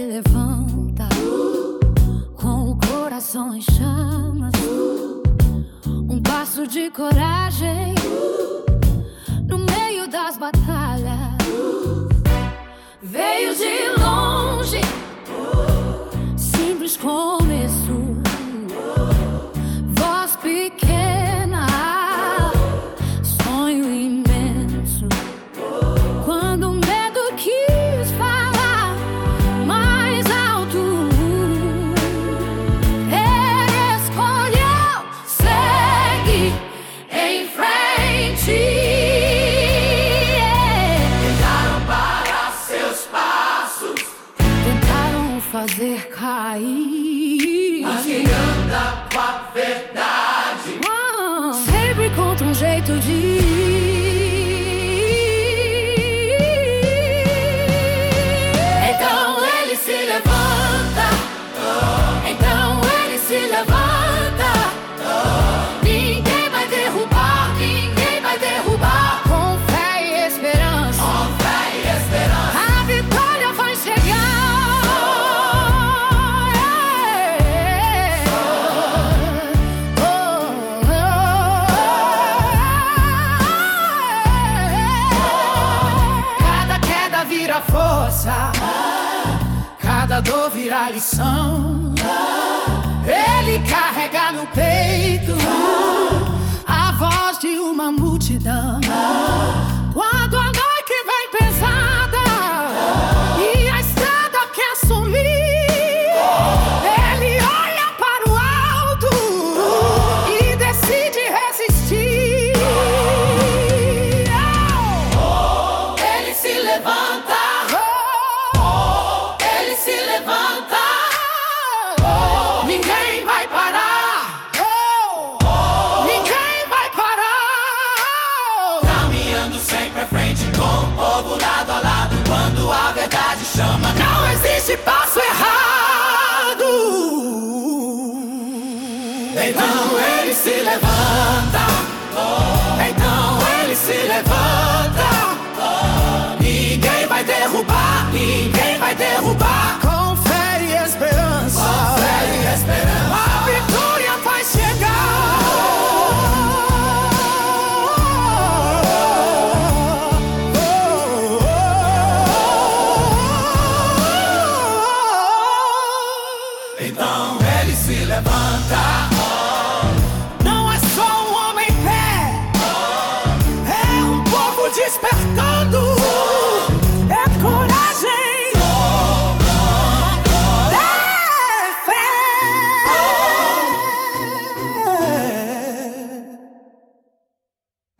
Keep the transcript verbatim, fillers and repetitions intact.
levanta com o coração em chamas, um passo de coragem no meio das batalhas. Veio de longe, simples começo, voz pequena, sonho imenso. Quando o medo quis falar mais alto, ele escolheu seguir em frente. Fazer cair, mas quem anda com a verdade oh, sempre encontra um jeito de ir. Então ele se levanta, oh. Então ele se levanta, oh. Ninguém vai derrubar, ninguém vai derrubar. Com fé e esperança, com fé e esperança, a vitória vai chegar. Vira força, cada dor vira lição. Ele carrega no peito a voz de uma multidão. Quando a noite vem pesada e a estrada quer sumir, ele olha para o alto e decide resistir. Ele se levanta, ninguém vai parar, oh, oh. Ninguém vai parar, oh. Caminhando sempre à frente com o povo lado a lado. Quando a verdade chama, não existe passo errado. Então ele se levanta, oh. Então ele se levanta, oh. Ninguém vai derrubar, ninguém vai derrubar. Com fé e esperança, com fé e esperança, a vitória vai chegar. Então ele se levanta.